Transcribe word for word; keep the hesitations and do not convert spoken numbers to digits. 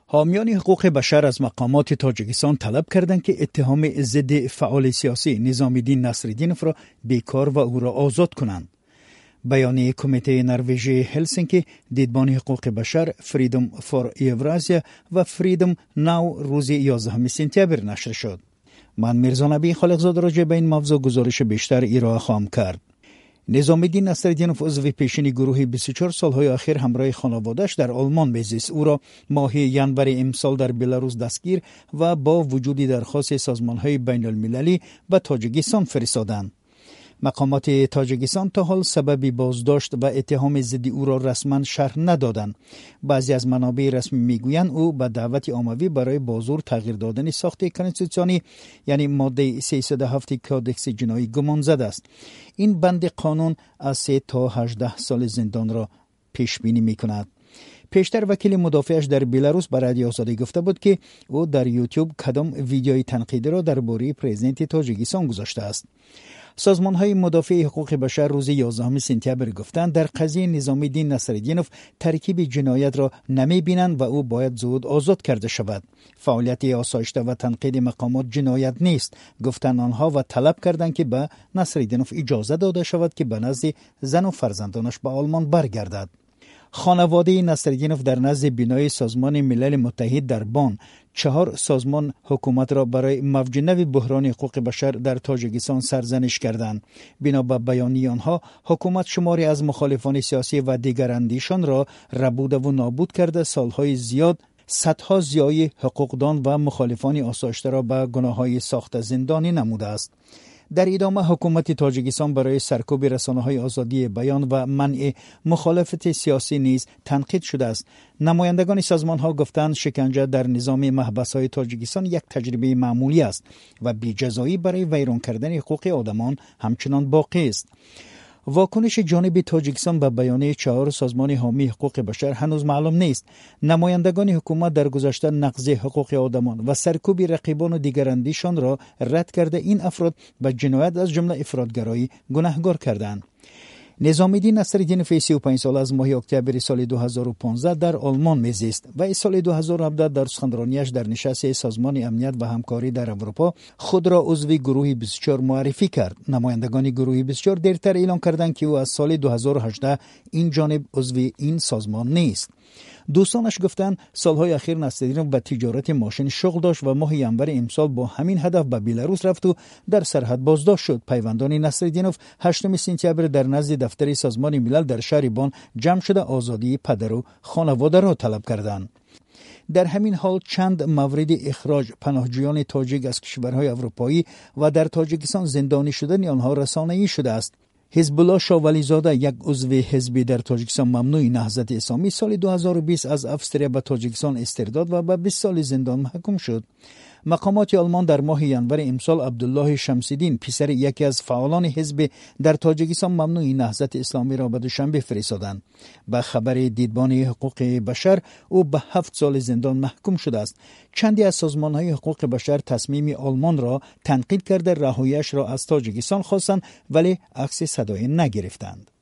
حامیان حقوق بشر از مقامات تاجیکستان طلب کردند که اتهام ضد فعال سیاسی نظام الدین نصرالدینوف را بیکار و او را آزاد کنند. بیانیه کمیته نروژی هلسینکی دیدبان حقوق بشر فریدم فور ایورازیا و فریدم ناو روز یازدهم سپتامبر نشر شد. من میرزا نبی خالقزاده راجع به این موضوع گزارش بیشتر ارائه خواهم کرد. نظام الدین نصرالدینوف عضو پیشین گروه بیست و چهار سالهای اخیر همراه خانواده‌اش در آلمان میزیست. او را ماه ینور امسال در بلاروس دستگیر و با وجود درخواست سازمان‌های بین‌المللی به تاجیکستان فرستادند. مقامات تاجیکستان تا حال سبب بازداشت و اتهام ضد او را رسما شرح ندادند. بعضی از منابع رسمی میگویند او به دعوت عمومی برای بازور تغییر دادن ساخت کنستیتوسیونی یعنی ماده سیصد و هفت کادکس جنایی گمان زده است. این بند قانون از سه تا هجده سال زندان را پیش بینی میکند. پیشتر وکیل مدافعش در بلاروس به رادیو آزادی گفته بود که او در یوتیوب کدام ویدیوی تنقیدی را درباره پرزیدنت تاجیکستان گذاشته است. سازمان‌های مدافع حقوق بشر روز یازدهم سپتامبر گفتند در قضیه نظام الدین نصرالدینوف ترکیب جنایت را نمی‌بینند و او باید زود آزاد کرده شود. فعالیت آسایشته و تنقید مقامات جنایت نیست، گفتند آنها و طلب کردند که به نصرالدینوف اجازه داده شود که به نزد زن و فرزندانش به آلمان برگردد. خانواده نصرالدینوف در نزد بنای سازمان ملل متحد در بان چهار سازمان حکومت را برای موج نو بحران حقوق بشر در تاجیکستان سرزنش کردند. بنا به بیانیه آنها حکومت شماری از مخالفان سیاسی و دیگر اندیشان را ربوده و نابود کرده، سالهای زیاد صدها زیای حقوقدان و مخالفان آسایشته را به گناههای ساخت زندانی نموده است. در ادامه حکومت تاجیکستان برای سرکوب رسانه‌های آزادی بیان و منع مخالفت سیاسی نیز تنقید شده است. نمایندگان سازمان‌ها گفتند شکنجه در نظام محبس‌های تاجیکستان یک تجربه معمولی است و بی‌جزایی برای ویران کردن حقوق آدمان همچنان باقی است. واکنش جانب تاجیکستان به بیانیه چهار سازمان حامی حقوق بشر هنوز معلوم نیست. نمایندگان حکومت در گذشته نقض حقوق آدمان و سرکوب رقیبان و دیگر اندیشان را رد کرده این افراد به جنایت از جمله افراطگرایی گناهکار کردند. نظام الدین نصرالدینوف سی و پنج سال از ماه اکتبر سال دو هزار و پانزده در آلمان میزیست و سال دو هزار و هفده در سخنرانیش در نشست سازمان امنیت و همکاری در اروپا خود را عضو گروه بیست و چهار معرفی کرد. نمایندگان گروه بیست و چهار دیرتر اعلام کردند که او از سال دو هزار و هجده این جانب عضو این سازمان نیست. دوستانش گفتند سالهای اخیر نصرالدینوف به تجارت ماشین شغل داشت و ماه ینور امسال با همین هدف به بلاروس رفت و در سرحد بازداشت شد. پیوندان نصرالدینوف هشتم سپتامبر در نزد دفتر سازمان ملل در شهر بان جمع شده آزادی پدر و خانواده را طلب کردند. در همین حال چند مورد اخراج پناهجویان تاجیک از کشورهای اروپایی و در تاجیکستان زندانی شدن آنها رسانه‌ای شده است. حزب الله شاه ولیزاده یک عضو حزبی در تاجیکستان ممنوع نهضت اسلامی سال دو هزار و بیست از افسریه به تاجیکستان استرداد و به بیست سال زندان محکوم شد. مقامات آلمان در ماه ینور امسال عبدالله شمس‌الدین پسر یکی از فعالان حزب در تاجیکستان ممنوع نهضت اسلامی را به دوشنبه فرستادند. به خبر دیدبان حقوق بشر او به هفت سال زندان محکوم شده است. چندی از سازمان‌های حقوق بشر تصمیم آلمان را تنقید کرده رهایی‌اش را از تاجیکستان خواستند ولی عکس صدایی نگرفتند.